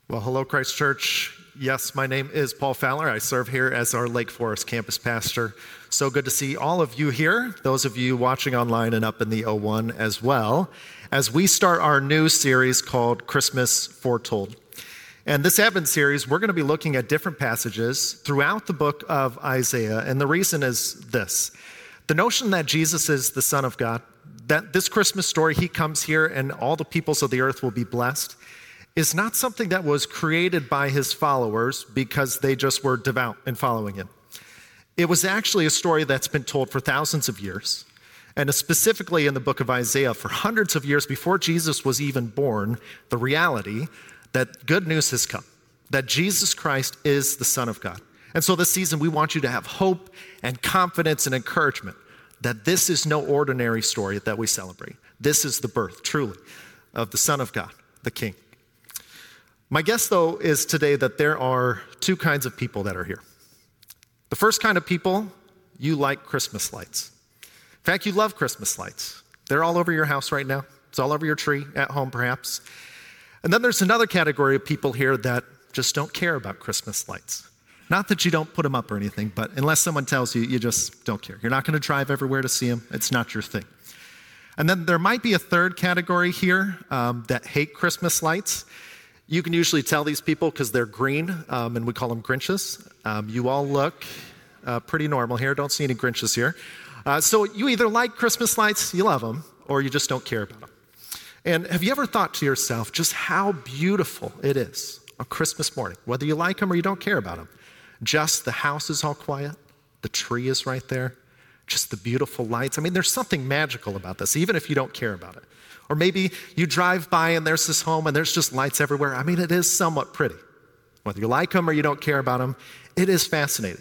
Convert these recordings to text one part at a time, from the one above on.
Well, hello, Christ Church. Yes, my name is Paul Fowler. I serve here as our Lake Forest campus pastor. So good to see all of you here, those of you watching online and up in the O1 as well, as we start our new series called Christmas Foretold. And this Advent series, we're going to be looking at different passages throughout the book of Isaiah. And the reason is this: the notion that Jesus is the Son of God, that this Christmas story, he comes here and all the peoples of the earth will be blessed, is not something that was created by his followers because they just were devout in following him. It was actually a story that's been told for thousands of years, and specifically in the book of Isaiah for hundreds of years before Jesus was even born, the reality that good news has come, that Jesus Christ is the Son of God. And so this season, we want you to have hope and confidence and encouragement that this is no ordinary story that we celebrate. This is the birth, truly, of the Son of God, the King. My guess, though, is today that there are two kinds of people that are here. The first kind of people, you like Christmas lights. In fact, you love Christmas lights. They're all over your house right now. It's all over your tree, at home perhaps. And then there's another category of people here that just don't care about Christmas lights. Not that you don't put them up or anything, but unless someone tells you, you just don't care. You're not going to drive everywhere to see them. It's not your thing. And then there might be a third category here that hate Christmas lights. You can usually tell these people because they're green, and we call them Grinches. You all look pretty normal here. Don't see any Grinches here. So you either like Christmas lights, you love them, or you just don't care about them. And have you ever thought to yourself just how beautiful it is on Christmas morning, whether you like them or you don't care about them? Just the house is all quiet, the tree is right there, just the beautiful lights. I mean, there's something magical about this, even if you don't care about it. Or maybe you drive by and there's this home and there's just lights everywhere. I mean, it is somewhat pretty. Whether you like them or you don't care about them, it is fascinating.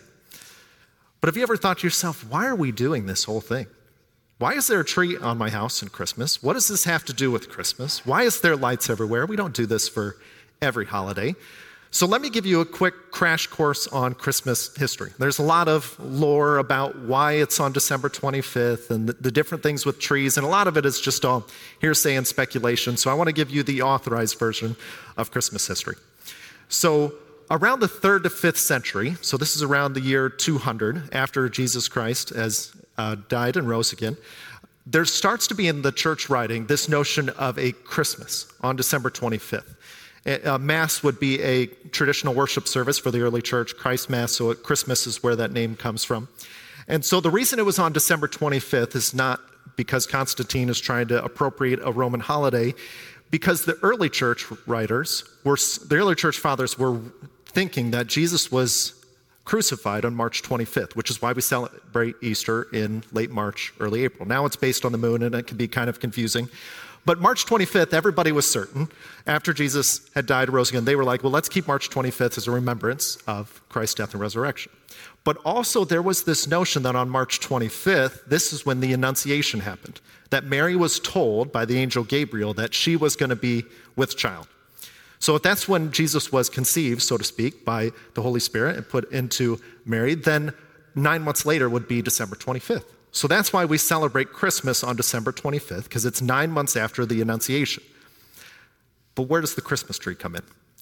But have you ever thought to yourself, why are we doing this whole thing? Why is there a tree on my house in Christmas? What does this have to do with Christmas? Why is there lights everywhere? We don't do this for every holiday. So let me give you a quick crash course on Christmas history. There's a lot of lore about why it's on December 25th and the different things with trees, and a lot of it is just all hearsay and speculation. So I want to give you the authorized version of Christmas history. So around the 3rd to 5th century, so this is around the year 200 after Jesus Christ has died and rose again, there starts to be in the church writing this notion of a Christmas on December 25th. Mass would be a traditional worship service for the early church, Christ Mass, so Christmas is where that name comes from. And so the reason it was on December 25th is not because Constantine is trying to appropriate a Roman holiday, because the early church the early church fathers were thinking that Jesus was crucified on March 25th, which is why we celebrate Easter in late March, early April. Now it's based on the moon and it can be kind of confusing. But March 25th, everybody was certain, after Jesus had died and rose again, they were like, well, let's keep March 25th as a remembrance of Christ's death and resurrection. But also there was this notion that on March 25th, this is when the Annunciation happened, that Mary was told by the angel Gabriel that she was going to be with child. So if that's when Jesus was conceived, so to speak, by the Holy Spirit and put into Mary, then 9 months later would be December 25th. So that's why we celebrate Christmas on December 25th, because it's 9 months after the Annunciation. But where does the Christmas tree come in?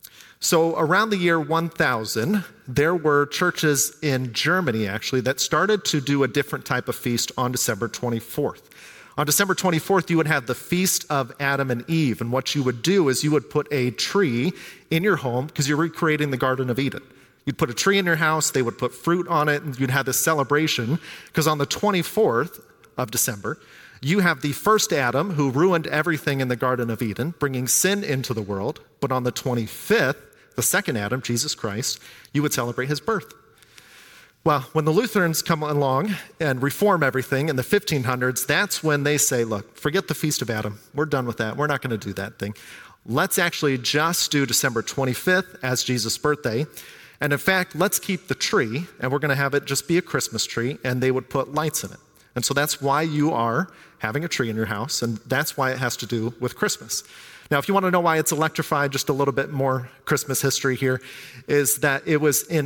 So around the year 1000, there were churches in Germany, actually, that started to do a different type of feast on December 24th. On December 24th, you would have the Feast of Adam and Eve. And what you would do is you would put a tree in your home because you're recreating the Garden of Eden. You'd put a tree in your house, they would put fruit on it, and you'd have this celebration, because on the 24th of December, you have the first Adam who ruined everything in the Garden of Eden, bringing sin into the world. But on the 25th, the second Adam, Jesus Christ, you would celebrate his birth. Well, when the Lutherans come along and reform everything in the 1500s, that's when they say, look, forget the Feast of Adam. We're done with that. We're not going to do that thing. Let's actually just do December 25th as Jesus' birthday. And in fact, let's keep the tree, and we're going to have it just be a Christmas tree, and they would put lights in it. And so that's why you are having a tree in your house, and that's why it has to do with Christmas. Now, if you want to know why it's electrified, just a little bit more Christmas history here, is that it was in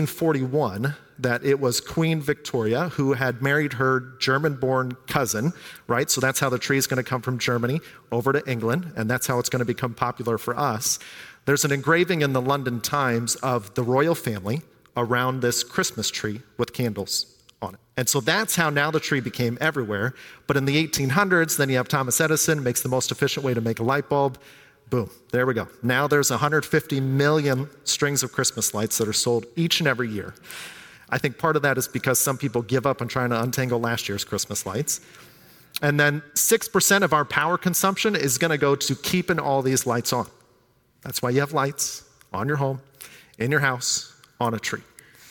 1841 that it was Queen Victoria who had married her German-born cousin, right? So that's how the tree is going to come from Germany over to England, and that's how it's going to become popular for us. There's an engraving in the London Times of the royal family around this Christmas tree with candles on it. And so that's how now the tree became everywhere. But in the 1800s, then you have Thomas Edison, makes the most efficient way to make a light bulb. Boom, there we go. Now there's 150 million strings of Christmas lights that are sold each and every year. I think part of that is because some people give up on trying to untangle last year's Christmas lights. And then 6% of our power consumption is going to go to keeping all these lights on. That's why you have lights on your home, in your house, on a tree.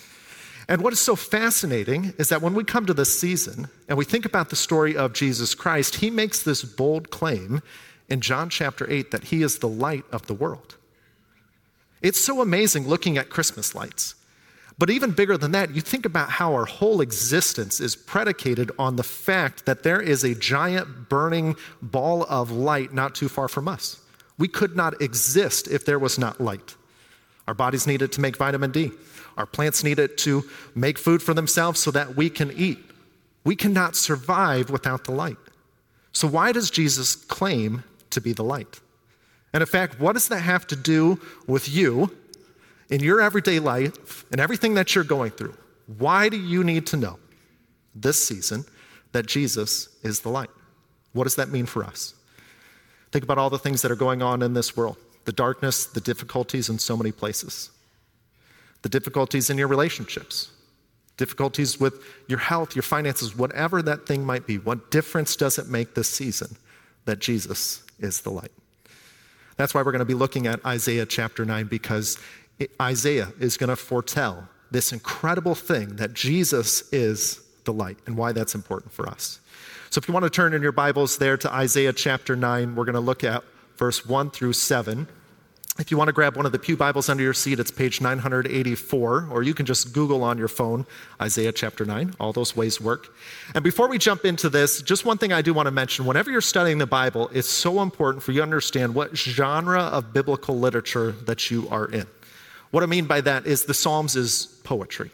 And what is so fascinating is that when we come to this season and we think about the story of Jesus Christ, he makes this bold claim in John chapter 8 that he is the light of the world. It's so amazing looking at Christmas lights. But even bigger than that, you think about how our whole existence is predicated on the fact that there is a giant burning ball of light not too far from us. We could not exist if there was not light. Our bodies need it to make vitamin D. Our plants need it to make food for themselves so that we can eat. We cannot survive without the light. So why does Jesus claim to be the light? And in fact, what does that have to do with you in your everyday life and everything that you're going through? Why do you need to know this season that Jesus is the light? What does that mean for us? Think about all the things that are going on in this world, the darkness, the difficulties in so many places, the difficulties in your relationships, difficulties with your health, your finances, whatever that thing might be. What difference does it make this season that Jesus is the light? That's why we're going to be looking at Isaiah chapter 9, because Isaiah is going to foretell this incredible thing that Jesus is the light and why that's important for us. So if you want to turn in your Bibles there to Isaiah chapter 9, we're going to look at verse 1 through 7. If you want to grab one of the pew Bibles under your seat, it's page 984, or you can just Google on your phone, Isaiah chapter 9. All those ways work. And before we jump into this, just one thing I do want to mention. Whenever you're studying the Bible, it's so important for you to understand what genre of biblical literature that you are in. What I mean by that is the Psalms is poetry.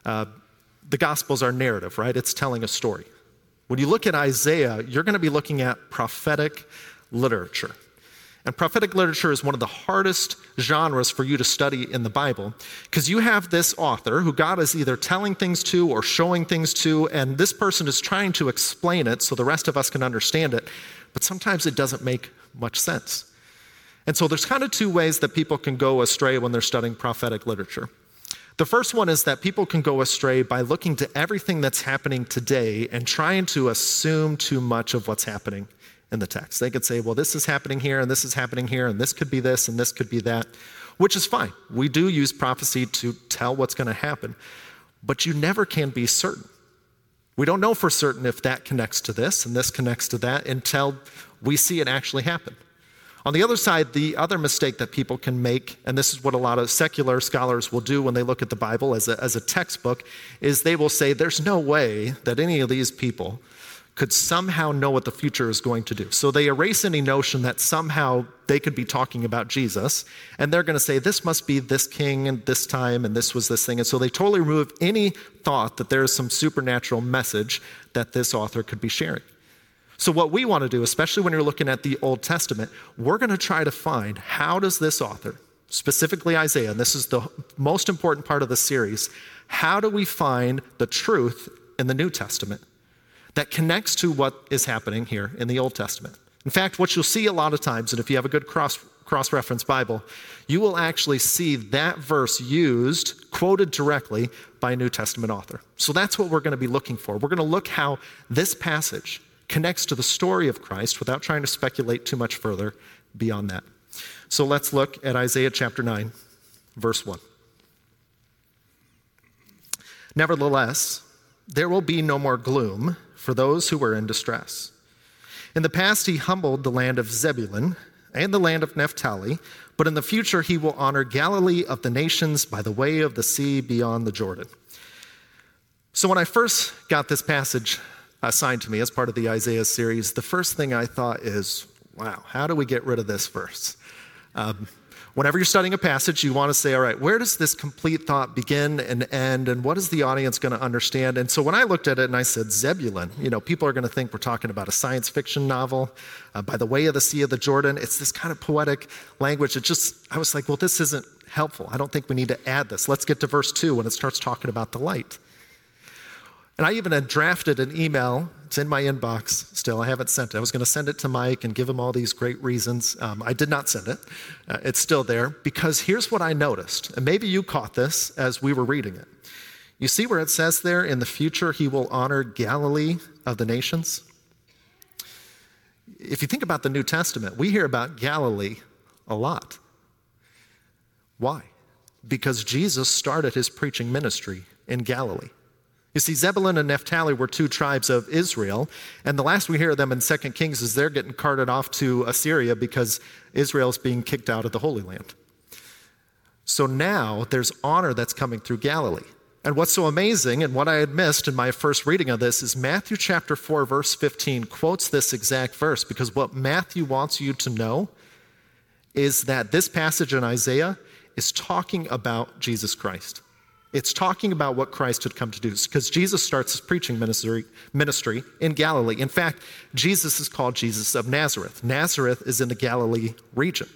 The Gospels are narrative, right? It's telling a story. When you look at Isaiah, you're going to be looking at prophetic literature. And prophetic literature is one of the hardest genres for you to study in the Bible, because you have this author who God is either telling things to or showing things to, and this person is trying to explain it so the rest of us can understand it, but sometimes it doesn't make much sense. And so there's kind of two ways that people can go astray when they're studying prophetic literature. The first one is that people can go astray by looking to everything that's happening today and trying to assume too much of what's happening in the text. They could say, well, this is happening here, and this is happening here, and this could be this, and this could be that, which is fine. We do use prophecy to tell what's going to happen, but you never can be certain. We don't know for certain if that connects to this and this connects to that until we see it actually happen. On the other side, the other mistake that people can make, and this is what a lot of secular scholars will do when they look at the Bible as a textbook, is they will say there's no way that any of these people could somehow know what the future is going to do. So they erase any notion that somehow they could be talking about Jesus, and they're going to say this must be this king and this time and this was this thing. And so they totally remove any thought that there is some supernatural message that this author could be sharing. So what we want to do, especially when you're looking at the Old Testament, we're going to try to find how does this author, specifically Isaiah, and this is the most important part of the series, how do we find the truth in the New Testament that connects to what is happening here in the Old Testament? In fact, what you'll see a lot of times, and if you have a good cross-reference Bible, you will actually see that verse used, quoted directly by a New Testament author. So that's what we're going to be looking for. We're going to look how this passage connects to the story of Christ without trying to speculate too much further beyond that. So let's look at Isaiah chapter 9, verse 1. Nevertheless, there will be no more gloom for those who are in distress. In the past, he humbled the land of Zebulun and the land of Naphtali, but in the future, he will honor Galilee of the nations by the way of the sea beyond the Jordan. So when I first got this passage assigned to me as part of the Isaiah series, the first thing I thought is, wow, how do we get rid of this verse? Whenever you're studying a passage, you want to say, all right, where does this complete thought begin and end, and what is the audience going to understand? And so when I looked at it and I said Zebulun, people are going to think we're talking about a science fiction novel, by the way of the Sea of the Jordan. It's this kind of poetic language. I was like, well, this isn't helpful. I don't think we need to add this. Let's get to verse 2 when it starts talking about the light. And I even had drafted an email. It's in my inbox still. I haven't sent it. I was going to send it to Mike and give him all these great reasons. I did not send it. It's still there because here's what I noticed. And maybe you caught this as we were reading it. You see where it says there, in the future, he will honor Galilee of the nations? If you think about the New Testament, we hear about Galilee a lot. Why? Because Jesus started his preaching ministry in Galilee. You see, Zebulun and Naphtali were two tribes of Israel, and the last we hear of them in 2 Kings is they're getting carted off to Assyria because Israel's being kicked out of the Holy Land. So now there's honor that's coming through Galilee. And what's so amazing, and what I had missed in my first reading of this, is Matthew chapter 4, verse 15 quotes this exact verse, because what Matthew wants you to know is that this passage in Isaiah is talking about Jesus Christ. It's talking about what Christ had come to do, because Jesus starts his preaching ministry in Galilee. In fact, Jesus is called Jesus of Nazareth. Nazareth is in the Galilee region.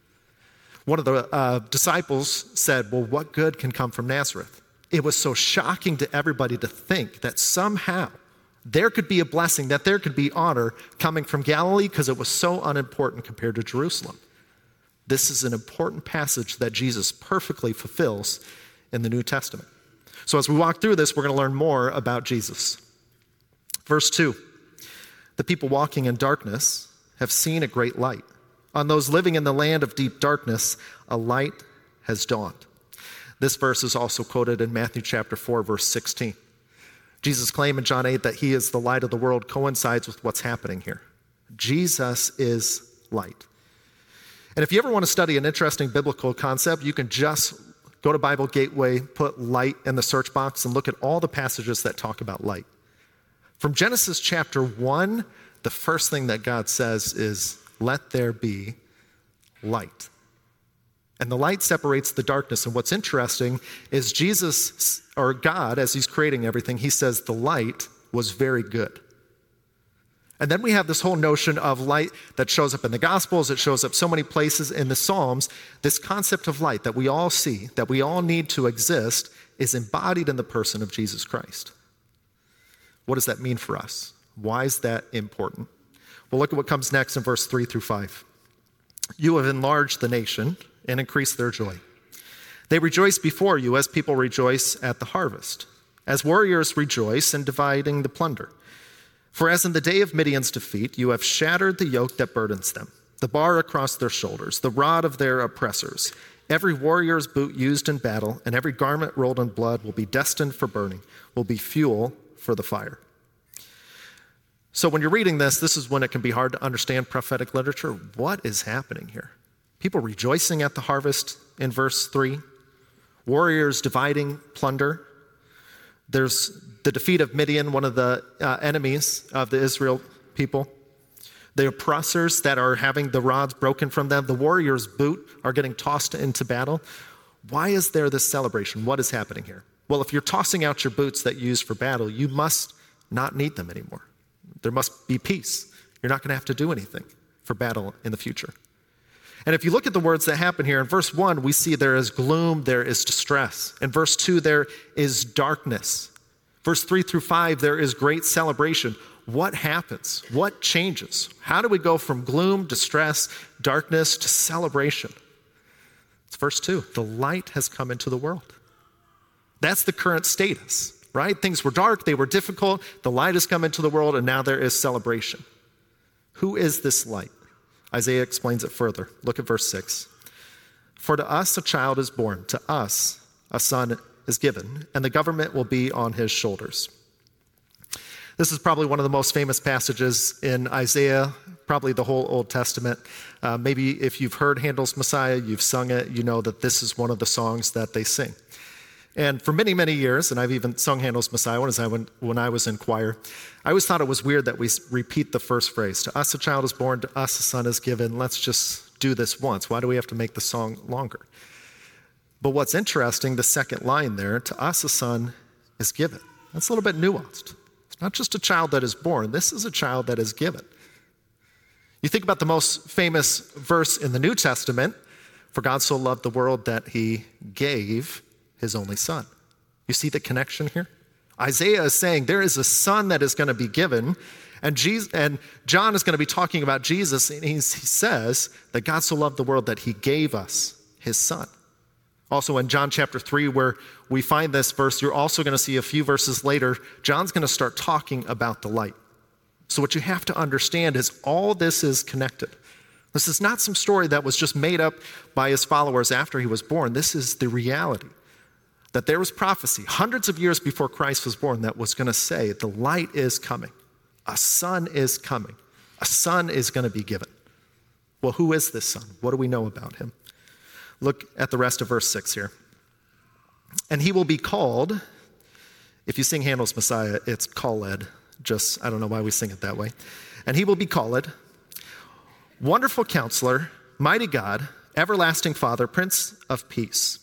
One of the disciples said, well, what good can come from Nazareth? It was so shocking to everybody to think that somehow there could be a blessing, that there could be honor coming from Galilee, because it was so unimportant compared to Jerusalem. This is an important passage that Jesus perfectly fulfills in the New Testament. So as we walk through this, we're going to learn more about Jesus. Verse 2, the people walking in darkness have seen a great light. On those living in the land of deep darkness, a light has dawned. This verse is also quoted in Matthew chapter 4, verse 16. Jesus' claim in John 8 that he is the light of the world coincides with what's happening here. Jesus is light. And if you ever want to study an interesting biblical concept, you can just go to Bible Gateway, put light in the search box, and look at all the passages that talk about light. From Genesis chapter 1, the first thing that God says is, let there be light. And the light separates the darkness. And what's interesting is Jesus, or God, as he's creating everything, he says the light was very good. And then we have this whole notion of light that shows up in the Gospels, it shows up so many places in the Psalms. This concept of light that we all see, that we all need to exist, is embodied in the person of Jesus Christ. What does that mean for us? Why is that important? Well, look at what comes next in verse 3 through 5. You have enlarged the nation and increased their joy. They rejoice before you as people rejoice at the harvest, as warriors rejoice in dividing the plunder. For as in the day of Midian's defeat, you have shattered the yoke that burdens them, the bar across their shoulders, the rod of their oppressors. Every warrior's boot used in battle and every garment rolled in blood will be destined for burning, will be fuel for the fire. So when you're reading this is when it can be hard to understand prophetic literature. What is happening here? People rejoicing at the harvest in verse 3, warriors dividing plunder. There's the defeat of Midian, one of the enemies of the Israel people. The oppressors that are having the rods broken from them. The warrior's boot are getting tossed into battle. Why is there this celebration? What is happening here? Well, if you're tossing out your boots that you use for battle, you must not need them anymore. There must be peace. You're not going to have to do anything for battle in the future. And if you look at the words that happen here, in verse 1, we see there is gloom, there is distress. In verse 2, there is darkness. Verse 3 through 5, there is great celebration. What happens? What changes? How do we go from gloom, distress, darkness to celebration? It's verse 2. The light has come into the world. That's the current status, right? Things were dark, they were difficult. The light has come into the world, and now there is celebration. Who is this light? Isaiah explains it further. Look at verse 6. For to us a child is born, to us a son is given, and the government will be on his shoulders. This is probably one of the most famous passages in Isaiah, probably the whole Old Testament. Maybe if you've heard Handel's Messiah, you've sung it, you know that this is one of the songs that they sing. And for many, many years, and I've even sung Handel's Messiah when I was in choir, I always thought it was weird that we repeat the first phrase. To us a child is born, to us a son is given. Let's just do this once? Why do we have to make the song longer? But what's interesting, the second line there, to us a son is given. That's a little bit nuanced. It's not just a child that is born. This is a child that is given. You think about the most famous verse in the New Testament, for God so loved the world that he gave his only son. You see the connection here? Isaiah is saying there is a son that is going to be given, and John is going to be talking about Jesus, and he says that God so loved the world that he gave us his son. Also in John chapter 3, where we find this verse, you're also going to see a few verses later, John's going to start talking about the light. So what you have to understand is all this is connected. This is not some story that was just made up by his followers after he was born. This is the reality. That there was prophecy hundreds of years before Christ was born that was going to say the light is coming. A son is coming. A son is going to be given. Well, who is this son? What do we know about him? Look at the rest of verse 6 here. And he will be called, if you sing Handel's Messiah, it's called. I don't know why we sing it that way. And he will be called Wonderful Counselor, Mighty God, Everlasting Father, Prince of Peace.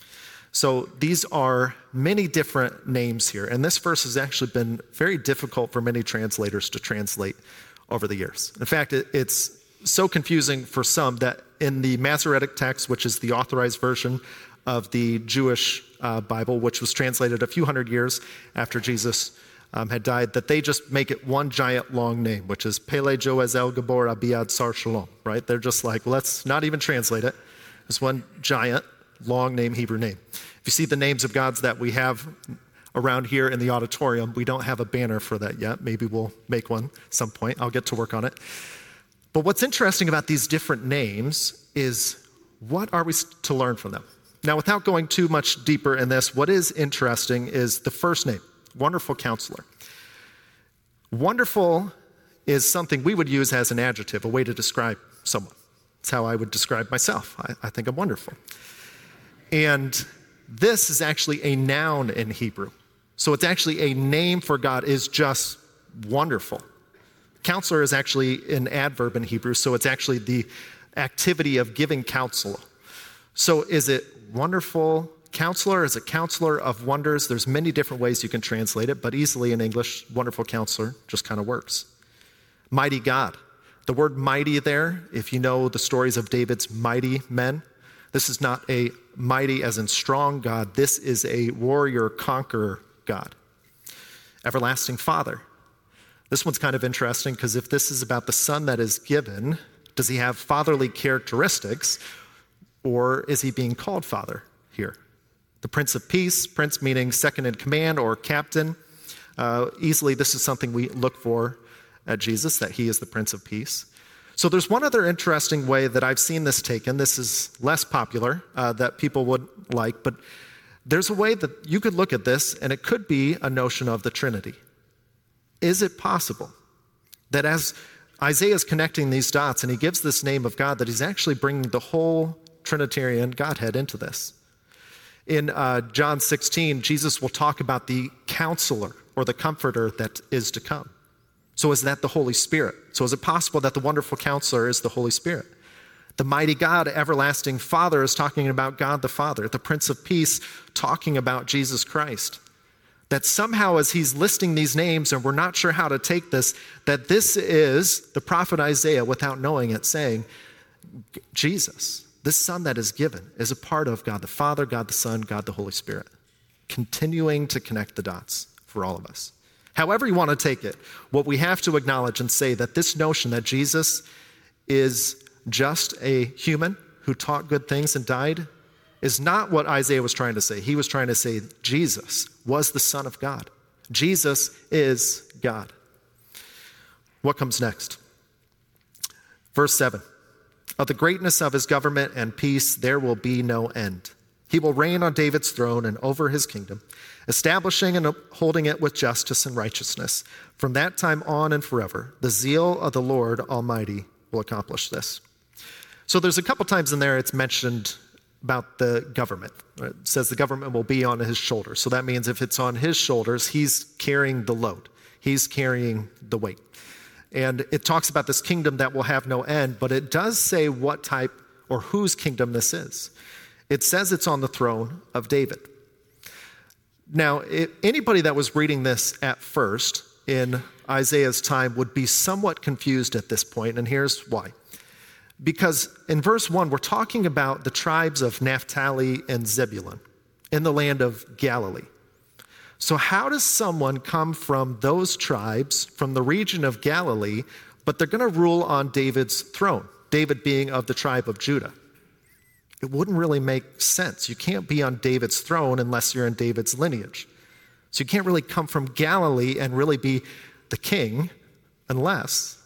So these are many different names here. And this verse has actually been very difficult for many translators to translate over the years. In fact, it's so confusing for some that in the Masoretic text, which is the authorized version of the Jewish Bible, which was translated a few hundred years after Jesus had died, that they just make it one giant long name, which is Pele Joezel Gabor Abiad Sar Shalom, right? They're just like, let's not even translate it. It's one giant long name, Hebrew name. If you see the names of gods that we have around here in the auditorium, we don't have a banner for that yet. Maybe we'll make one at some point. I'll get to work on it. But what's interesting about these different names is what are we to learn from them? Now, without going too much deeper in this, what is interesting is the first name, Wonderful Counselor. Wonderful is something we would use as an adjective, a way to describe someone. It's how I would describe myself. I think I'm wonderful. And this is actually a noun in Hebrew. So it's actually a name for God is just wonderful. Counselor is actually an adverb in Hebrew, so it's actually the activity of giving counsel. So is it wonderful counselor? Is it counselor of wonders? There's many different ways you can translate it, but easily in English, wonderful counselor just kind of works. Mighty God. The word mighty there, if you know the stories of David's mighty men, this is not a mighty as in strong God. This is a warrior conqueror God. Everlasting Father. This one's kind of interesting because if this is about the son that is given, does he have fatherly characteristics or is he being called Father here? The Prince of Peace, Prince meaning second in command or captain. Easily this is something we look for at Jesus, that he is the Prince of Peace. So there's one other interesting way that I've seen this taken. This is less popular that people would like, but there's a way that you could look at this and it could be a notion of the Trinity. Is it possible that as Isaiah is connecting these dots and he gives this name of God, that he's actually bringing the whole Trinitarian Godhead into this? In John 16, Jesus will talk about the counselor or the comforter that is to come. So is that the Holy Spirit? So is it possible that the wonderful counselor is the Holy Spirit? The mighty God, everlasting Father, is talking about God the Father. The Prince of Peace talking about Jesus Christ. That somehow as he's listing these names, and we're not sure how to take this, that this is the prophet Isaiah, without knowing it, saying, Jesus, this son that is given, is a part of God the Father, God the Son, God the Holy Spirit. Continuing to connect the dots for all of us. However you want to take it, what we have to acknowledge and say that this notion that Jesus is just a human who taught good things and died is not what Isaiah was trying to say. He was trying to say Jesus was the Son of God. Jesus is God. What comes next? Verse 7. Of the greatness of his government and peace there will be no end. He will reign on David's throne and over his kingdom, establishing and upholding it with justice and righteousness. From that time on and forever, the zeal of the Lord Almighty will accomplish this. So there's a couple times in there it's mentioned about the government. It says the government will be on his shoulders. So that means if it's on his shoulders, he's carrying the load. He's carrying the weight. And it talks about this kingdom that will have no end, but it does say what type or whose kingdom this is. It says it's on the throne of David. Now, anybody that was reading this at first in Isaiah's time would be somewhat confused at this point, and here's why. Because in verse 1, we're talking about the tribes of Naphtali and Zebulun in the land of Galilee. So how does someone come from those tribes, from the region of Galilee, but they're going to rule on David's throne, David being of the tribe of Judah? It wouldn't really make sense. You can't be on David's throne unless you're in David's lineage. So you can't really come from Galilee and really be the king unless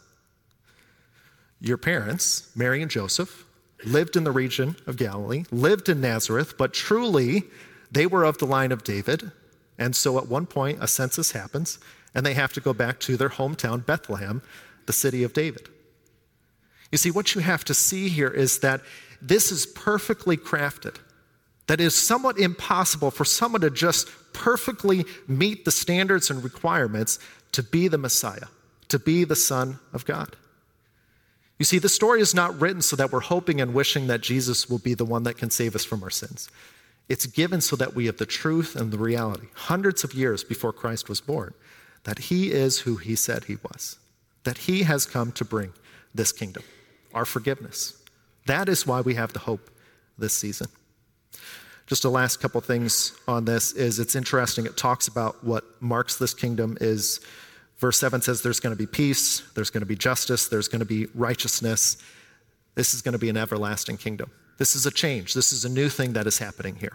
your parents, Mary and Joseph, lived in the region of Galilee, lived in Nazareth, but truly they were of the line of David. And so at one point, a census happens, and they have to go back to their hometown, Bethlehem, the city of David. You see, what you have to see here is that this is perfectly crafted. That it is somewhat impossible for someone to just perfectly meet the standards and requirements to be the Messiah, to be the Son of God. You see, the story is not written so that we're hoping and wishing that Jesus will be the one that can save us from our sins. It's given so that we have the truth and the reality, hundreds of years before Christ was born, that he is who he said he was, that he has come to bring this kingdom, our forgiveness. That is why we have the hope this season. Just a last couple things on this is it's interesting. It talks about what marks this kingdom is verse 7 says there's going to be peace, there's going to be justice, there's going to be righteousness. This is going to be an everlasting kingdom. This is a change. This is a new thing that is happening here.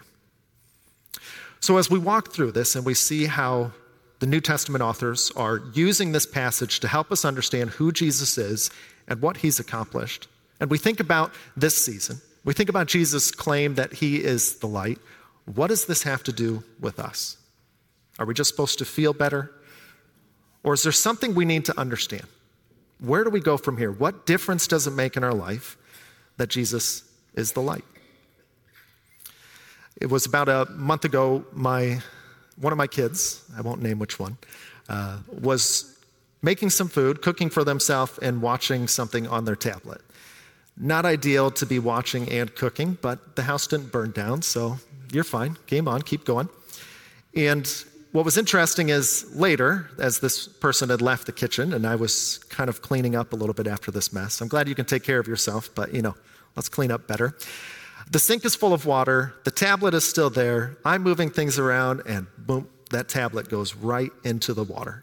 So as we walk through this and we see how the New Testament authors are using this passage to help us understand who Jesus is and what he's accomplished, and we think about this season, we think about Jesus' claim that he is the light, what does this have to do with us? Are we just supposed to feel better? Or is there something we need to understand? Where do we go from here? What difference does it make in our life that Jesus is the light? It was about a month ago, one of my kids, I won't name which one, was making some food, cooking for themselves, and watching something on their tablet. Not ideal to be watching and cooking, but the house didn't burn down, so you're fine. Game on, keep going. And what was interesting is later, as this person had left the kitchen, and I was kind of cleaning up a little bit after this mess. I'm glad you can take care of yourself, but let's clean up better. The sink is full of water. The tablet is still there. I'm moving things around, and boom, that tablet goes right into the water.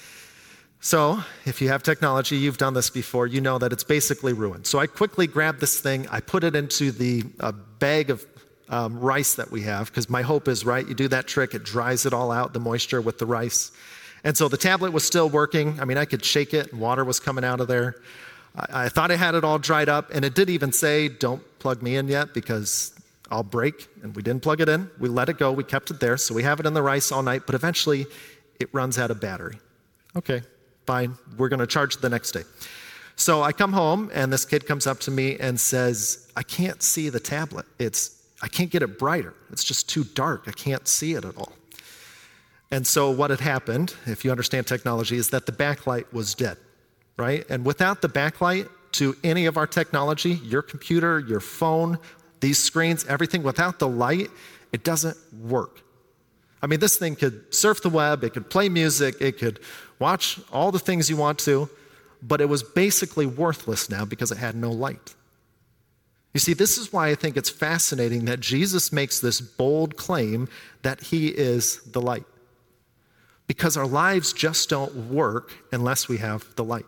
So if you have technology, you've done this before, you know that it's basically ruined. So I quickly grabbed this thing. I put it into the bag of rice that we have, because my hope is, right, you do that trick, it dries it all out, the moisture with the rice. And so the tablet was still working. I mean, I could shake it, and water was coming out of there. I thought I had it all dried up, and it did even say, don't plug me in yet because I'll break, and we didn't plug it in. We let it go. We kept it there, so we have it in the rice all night, but eventually it runs out of battery. Okay, fine. We're going to charge it the next day. So I come home, and this kid comes up to me and says, I can't see the tablet. I can't get it brighter. It's just too dark. I can't see it at all. And so what had happened, if you understand technology, is that the backlight was dead. Right? And without the backlight to any of our technology, your computer, your phone, these screens, everything, without the light, it doesn't work. I mean, this thing could surf the web, it could play music, it could watch all the things you want to, but it was basically worthless now because it had no light. You see, this is why I think it's fascinating that Jesus makes this bold claim that he is the light. Because our lives just don't work unless we have the light.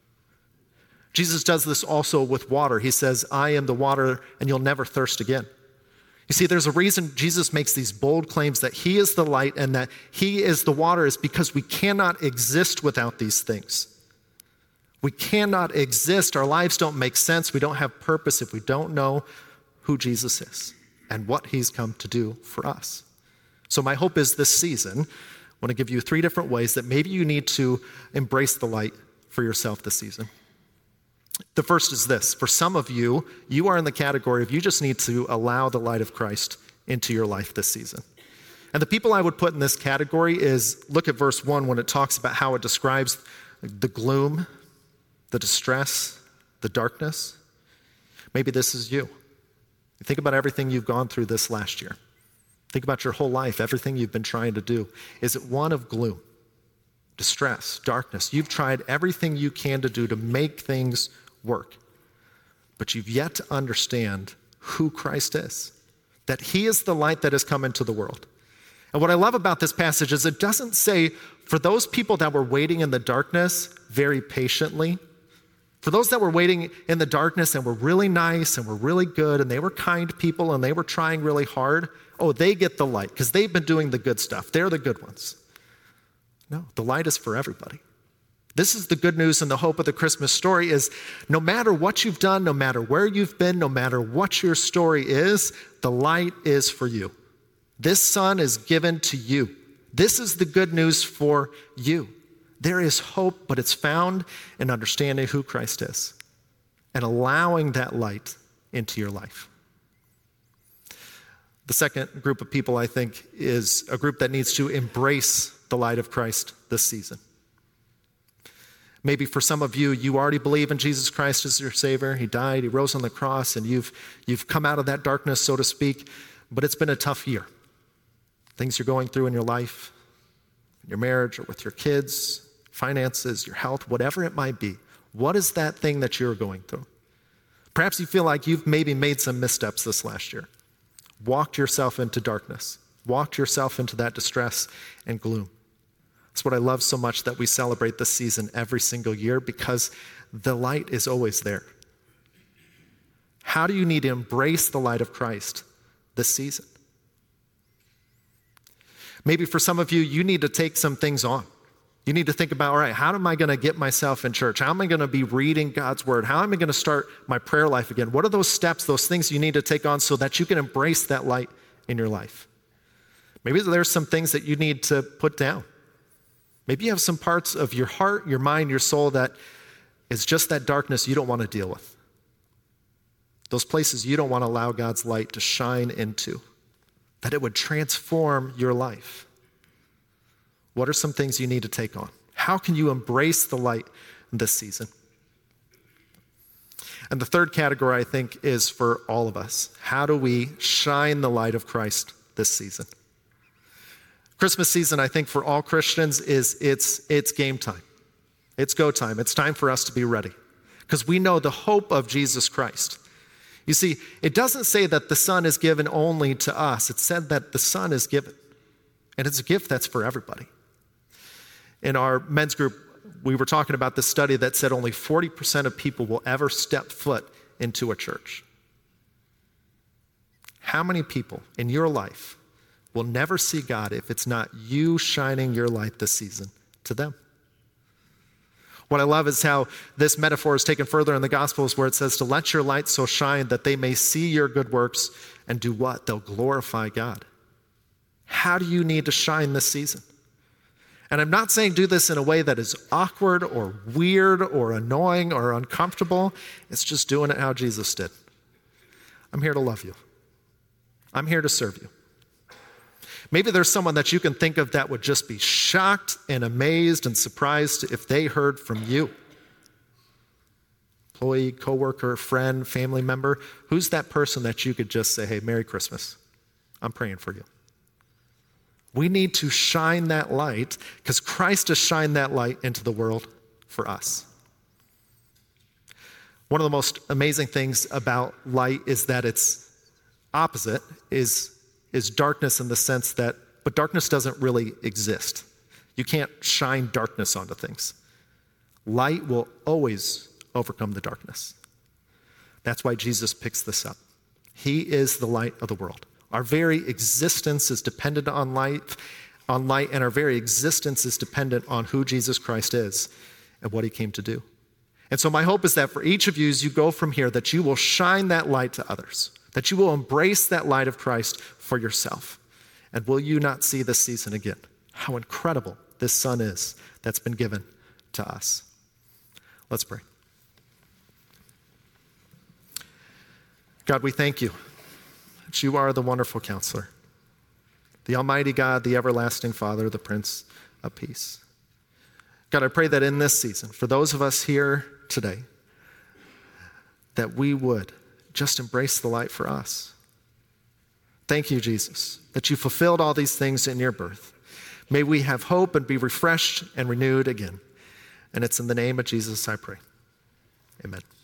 Jesus does this also with water. He says, I am the water and you'll never thirst again. You see, there's a reason Jesus makes these bold claims that he is the light and that he is the water is because we cannot exist without these things. We cannot exist. Our lives don't make sense. We don't have purpose if we don't know who Jesus is and what he's come to do for us. So my hope is this season, I want to give you 3 different ways that maybe you need to embrace the light for yourself this season. The first is this. For some of you, you are in the category of you just need to allow the light of Christ into your life this season. And the people I would put in this category is, look at verse 1 when it talks about how it describes the gloom the distress, the darkness. Maybe this is you. Think about everything you've gone through this last year. Think about your whole life, everything you've been trying to do. Is it one of gloom, distress, darkness? You've tried everything you can to do to make things work, but you've yet to understand who Christ is, that he is the light that has come into the world. And what I love about this passage is it doesn't say, for those people that were waiting in the darkness very patiently, for those that were waiting in the darkness and were really nice and were really good and they were kind people and they were trying really hard, oh, they get the light because they've been doing the good stuff. They're the good ones. No, the light is for everybody. This is the good news and the hope of the Christmas story is no matter what you've done, no matter where you've been, no matter what your story is, the light is for you. This Son is given to you. This is the good news for you. There is hope, but it's found in understanding who Christ is and allowing that light into your life. The second group of people, I think, is a group that needs to embrace the light of Christ this season. Maybe for some of you, you already believe in Jesus Christ as your Savior. He died, he rose on the cross, and you've come out of that darkness, so to speak, but it's been a tough year. Things you're going through in your life, in your marriage or with your kids, finances, your health, whatever it might be. What is that thing that you're going through? Perhaps you feel like you've maybe made some missteps this last year, walked yourself into darkness, walked yourself into that distress and gloom. That's what I love so much that we celebrate this season every single year because the light is always there. How do you need to embrace the light of Christ this season? Maybe for some of you, you need to take some things on. You need to think about, all right, how am I going to get myself in church? How am I going to be reading God's word? How am I going to start my prayer life again? What are those steps, those things you need to take on so that you can embrace that light in your life? Maybe there's some things that you need to put down. Maybe you have some parts of your heart, your mind, your soul that is just that darkness you don't want to deal with. Those places you don't want to allow God's light to shine into, that it would transform your life. What are some things you need to take on? How can you embrace the light this season? And the third category, I think, is for all of us. How do we shine the light of Christ this season? Christmas season, I think, for all Christians is it's game time. It's go time. It's time for us to be ready because we know the hope of Jesus Christ. You see, it doesn't say that the Son is given only to us. It said that the Son is given, and it's a gift that's for everybody. In our men's group, we were talking about this study that said only 40% of people will ever step foot into a church. How many people in your life will never see God if it's not you shining your light this season to them? What I love is how this metaphor is taken further in the Gospels where it says to let your light so shine that they may see your good works and do what? They'll glorify God. How do you need to shine this season? And I'm not saying do this in a way that is awkward or weird or annoying or uncomfortable. It's just doing it how Jesus did. I'm here to love you. I'm here to serve you. Maybe there's someone that you can think of that would just be shocked and amazed and surprised if they heard from you. Employee, coworker, friend, family member. Who's that person that you could just say, hey, Merry Christmas. I'm praying for you. We need to shine that light because Christ has shined that light into the world for us. One of the most amazing things about light is that its opposite is darkness in the sense that, but darkness doesn't really exist. You can't shine darkness onto things. Light will always overcome the darkness. That's why Jesus picks this up. He is the light of the world. Our very existence is dependent on light, and our very existence is dependent on who Jesus Christ is and what he came to do. And so my hope is that for each of you, as you go from here, that you will shine that light to others, that you will embrace that light of Christ for yourself. And will you not see this season again? How incredible this Son is that's been given to us. Let's pray. God, we thank you that you are the wonderful counselor, the Almighty God, the everlasting Father, the Prince of Peace. God, I pray that in this season, for those of us here today, that we would just embrace the light for us. Thank you, Jesus, that you fulfilled all these things in your birth. May we have hope and be refreshed and renewed again. And it's in the name of Jesus I pray. Amen.